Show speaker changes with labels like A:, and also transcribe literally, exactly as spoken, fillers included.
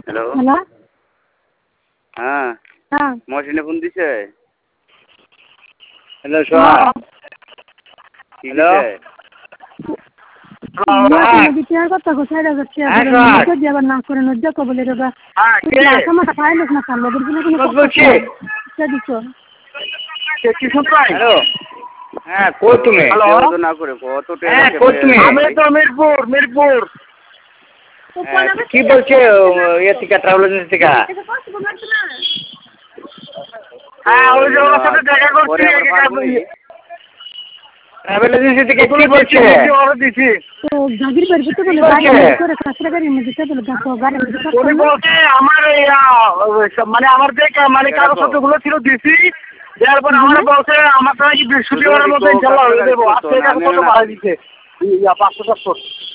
A: hello
B: hello
A: হ্যাঁ
B: হ্যাঁ
A: মহসিনে phone দিছে হ্যালো সোহাগ কি দিছে
B: কথা কোথায় যাচ্ছে আবার না করে নজ্জা কবলে দাদা সমস্যা পাইলিস না সামনে
A: হ্যালো হ্যাঁ কো তুমি না করে কত
C: আমি তো মিরপুর মিরপুর
A: কি বলছে ইয়ে থেকে ট্রাভেল এজেন্সি থেকে
C: হ্যাঁ ওই যে ওর সাথে দেখা করছি
A: ট্রাভেল এজেন্সি থেকে কি বলছে
C: অর্ডার দিছি
B: তো গাড়ির বের করতে বলে গাড়ি করে কাছরা গাড়ির মধ্যে বলে দেখো গাড়ির মধ্যে
C: উনি বলছে আমার মানে আমার যে মানে কাগজপত্রগুলো ছিল দিছি দেওয়ার পর আমার বলছে আমার তো নাকি বৃহস্পতিবারের মধ্যে ইনশাল্লাহ হয়ে দেবো আজকে কাগজপত্র বাড়াই দিচ্ছে পাঁচশো পাঁচশো